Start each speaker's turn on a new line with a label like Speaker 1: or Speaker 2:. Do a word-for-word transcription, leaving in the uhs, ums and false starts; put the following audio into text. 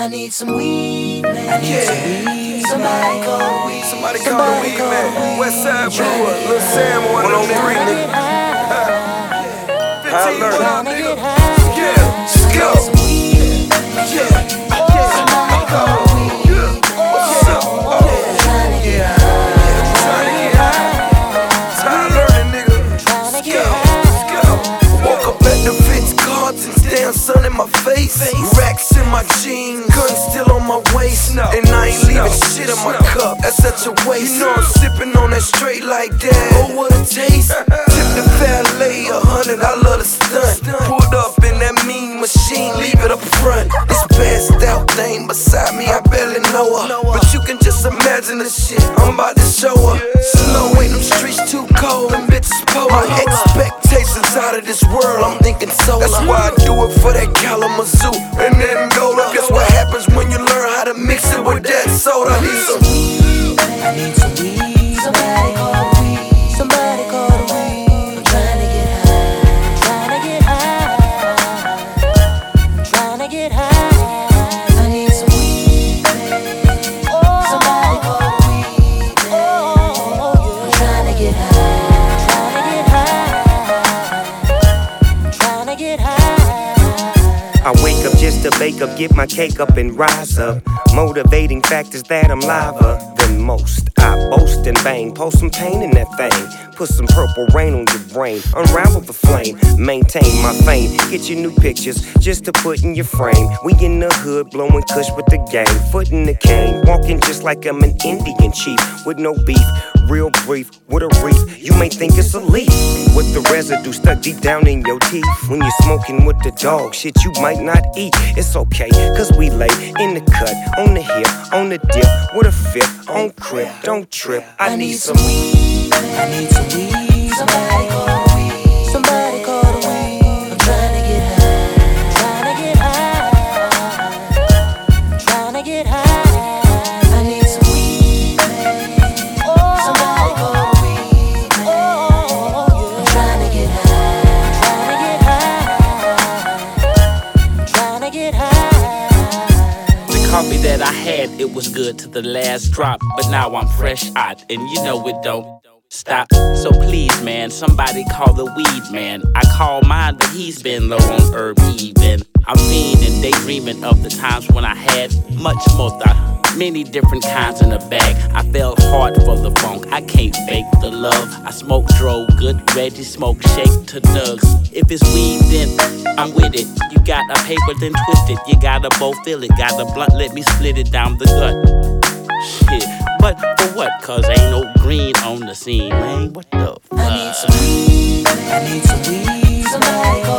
Speaker 1: I need some weed, man. I need
Speaker 2: Yeah.
Speaker 1: some weed. Somebody call the weed.
Speaker 2: Somebody call the weed man. Westside Brewer, Lil Sam, one on three, nigga. High alert, nigga. Yeah, skill. Yeah, yeah. Call the weed. What's up? Oh, yeah. Yeah, trying to get high. High alerting, nigga. Skill, skill. Woke up at the Vince Carlton's, damn sun in my face. Racks in my jeans, gun still on my waist. And I ain't leaving shit in my cup, that's such a waste. You know I'm sipping on that straight like that. Oh, what a taste. Tip the valet a hundred, I love the stunt. Pulled up in that mean machine, leave it up front. This passed out thing beside me, I barely know her, but you can just imagine the shit I'm about to show her. Slow, ain't them streets too cold, and bitches polar. My expectations out of this world, I'm thinking solar. That's why I do it for that Kalamazoo and then Angola. Guess what happens when you learn how to mix it with that soda? I need some
Speaker 1: weed, I need some weed. Somebody call the weed. Somebody call the weed. I'm trying to get high. Trying to get high. Trying to get high. I need some weed. Oh, somebody call the weed. Oh, I'm trying to get high. Trying to get high. Trying to get high.
Speaker 3: I wake up just to bake up, get my cake up and rise up. Motivating factors that I'm liver than most. I boast and bang, post some pain in that thing. Put some purple rain on your brain, unravel the flame, maintain my fame. Get your new pictures just to put in your frame. We in the hood, blowing kush with the gang, foot in the cane, walking just like I'm an Indian chief with no beef. Real brief, with a reef, you may think it's a leaf with the residue stuck deep down in your teeth. When you're smoking with the dog, shit you might not eat. It's okay, cause we lay in the cut, on the hip, on the dip, with a fifth, on crib, don't trip. I need some
Speaker 1: weed, I need some weed. Somebody call the weed. Somebody call the weed. I'm trying to get high. Trying to get high. Trying to get high. I need some weed. Oh, somebody call the weed. Oh, I'm trying to get high. Trying to get high. Trying to get high.
Speaker 4: The coffee that I had, it was good to the last drop, but now I'm fresh out, and you know it don't stop. So please, man, somebody call the weed man. I call mine, but he's been low on herb even. I'm fiending, daydreaming of the times when I had much more thought, many different kinds in the bag. I fell hard for the funk, I can't fake the love. I smoke dro, good Reggie, smoke shake to Doug's. If it's weed, then I'm with it. You got a paper, then twist it. You gotta both feel it. Got a blunt, let me split it down the gut. Shit, but for what? Cause ain't no green on the scene, man. What the fuck?
Speaker 1: I need some weed. I need some weed. Somebody call